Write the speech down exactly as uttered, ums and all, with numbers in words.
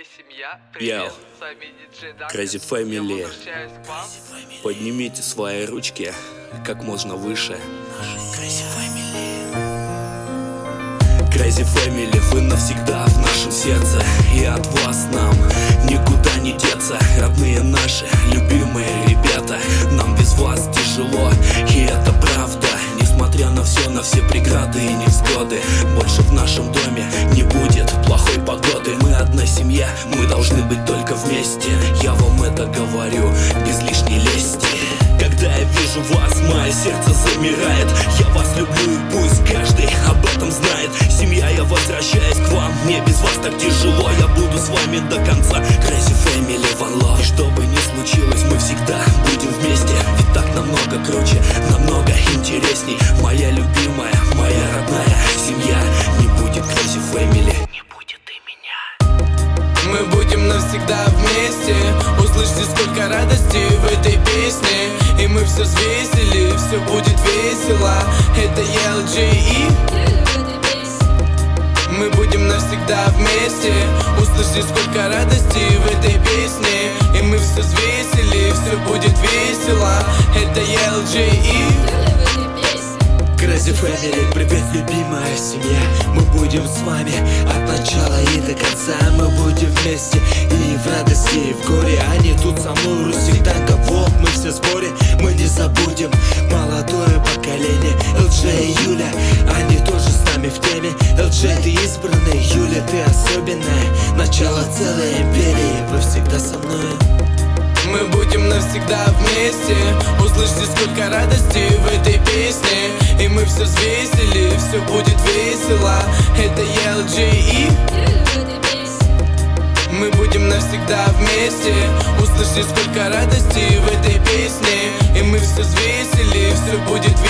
Эй, семья, привет, с вами диджей Dark. Crazy Family. Поднимите свои ручки как можно выше. Crazy Family. Crazy Family, вы навсегда в нашем сердце, и от вас нам никуда не деться. Родные наши, любимые ребята, нам без вас тяжело, и это правда. Несмотря на все, на все преграды и невзгоды, больше в нашем доме не будет плохой погоды. Мы одна семья, мы должны быть только вместе. Я вам это говорю без лишней лести. Когда я вижу вас, мое сердце замирает. Я вас люблю, и пусть каждый об этом знает. Семья, я возвращаюсь к вам, мне без вас так тяжело. Я буду с вами до конца. Crazy Family, one love. И что бы ни случилось, мы всегда будем вместе. Ведь так намного круче, намного интересней. Моя любимая, моя родная семья. Не будет Crazy Family, не будет и меня. Мы будем навсегда вместе. Услышьте, сколько радости в этой песне. И мы все взвесили, все будет весело. Это эл джей и мы будем навсегда вместе. Услышьте, сколько радости в этой песне. И мы все взвесили, все будет весело. Это эл джей и Crazy Family, привет, любимая семья. Мы будем с вами от начала и до конца. Мы будем вместе и в радости, и в горе. Они тут со мной, Русь всегда кого. Мы все в сборе, мы не забудем молодое поколение. эл джей и Юля, они тоже с нами в теме. эл джей, ты избранный, Юля, ты особенная. Начало целой империи, вы всегда со мной. Мы будем навсегда вместе. Услышьте, сколько радости в этой песне. И мы все взвесили, все будет весело. Это эл джей и мы будем навсегда вместе. Услышьте, сколько радости в этой песне. И мы все взвесили, все будет